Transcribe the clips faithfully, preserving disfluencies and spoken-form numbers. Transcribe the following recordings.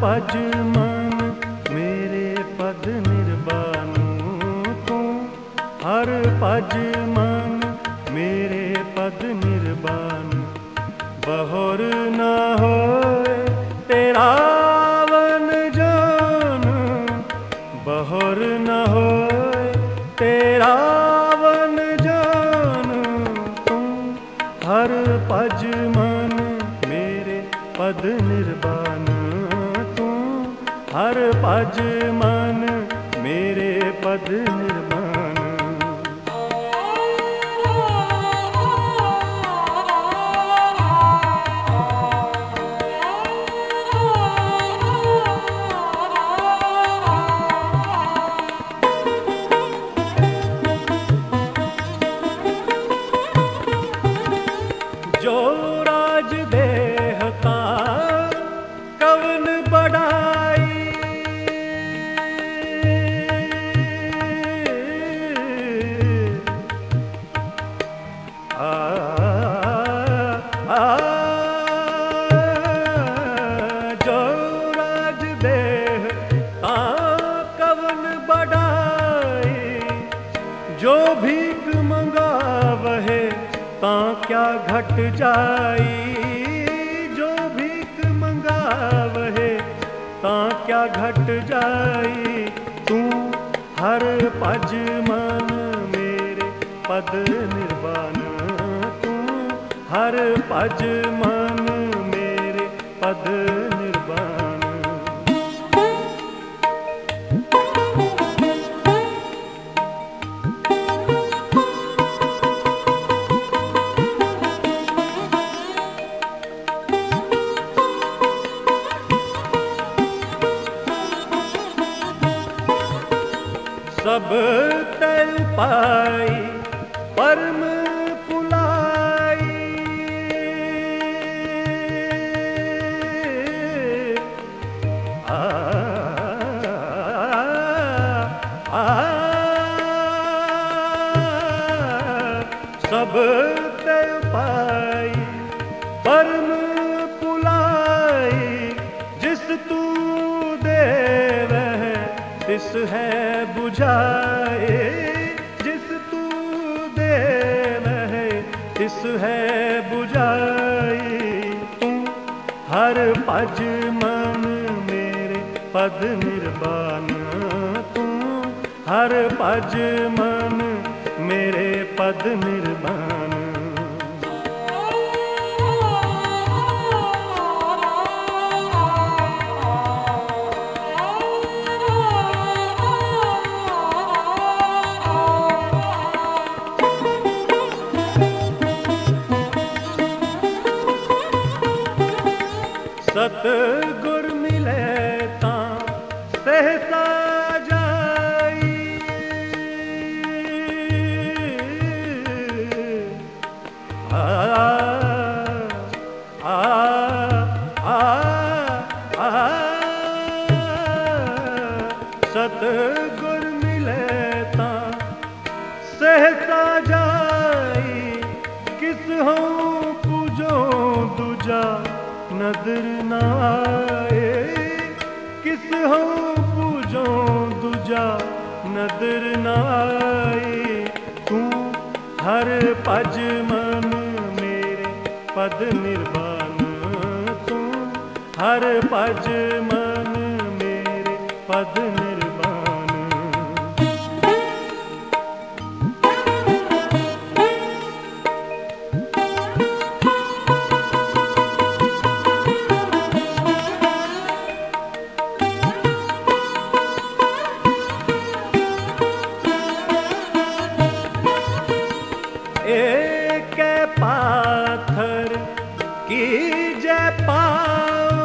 भज मन मेरे पद निर्वाणु तू, हर भज मन मेरे पद निर्वाणु। बहुर न होए तेरा वन जान, बहुर न होए तेरा वन जान तू, हर भज मन मेरे पद निर्वाण तू, हर भज मन मेरे पद निर्वाण। जो राज देहता कवन बढ़ाई, आ, आ, जो राज देहता कवन बढ़ाई, जो भीख मंगावहे ता क्या घट जाई, जो भीख मंगावहे ता क्या घट जाई। तू हर भज मन मेरे पद निर्वाण तू, हर भज मन मेरे पद निर्वाण। सब तल पाई परम पुलाई, आ, आ, आ, सब तल पाई परम पुलाई, जिस तू देव है तिस है बुझाए, जिस तू देव है तिस है बुझाए। तू हर भज मन मेरे पद निर्वाण तू, हर भज मन मेरे पद निर्वाण। सतगुर मिले ता सहसा जाई, आ, आ, आ, आ, सतगुर मिले ता सहसा जाई, किस हूँ पूजो दूजा नदर न आए, किस हो पूजो दूजा नदर न आए। तू हर भज मन मेरे पद निर्वाण तू, हर भज मन मेरे पद निर्वाण। एक पाथर की जय पाओ,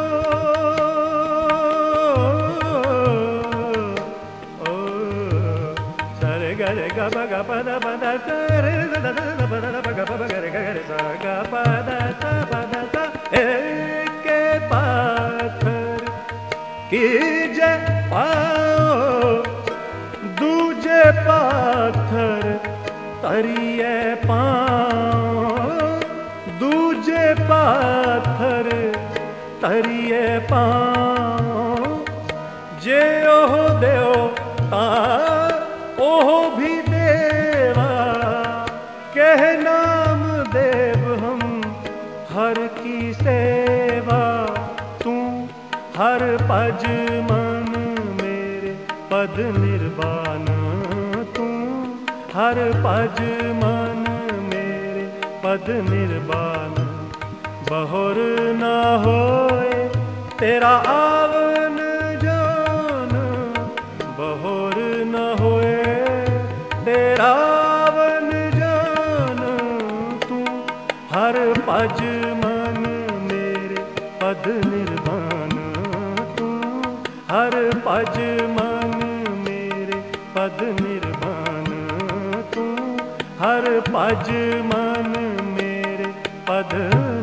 ओ सर गर ग ब ग प द प द सर द द द प द प ग प ग रे ग रे सा ग प द स प द सा। एक पाथर की जय पाओ, दूजे पाथर तरिए पाँव, दूजे पाथर तरिए पाँव। नाम देव हम हर की सेवा, तू हर पज मन मेरे पद निर्वाण, तू हर पज मन मेरे पद निर्वाण। बहुर न होए तेरा आवन जान, बहुर न होए तेरा आवन जान, तू हर पज मन मेरे पद निर्वाण, तू हर पज मन मेरे पद निर्वाण, तू हर पज मन मेरे पद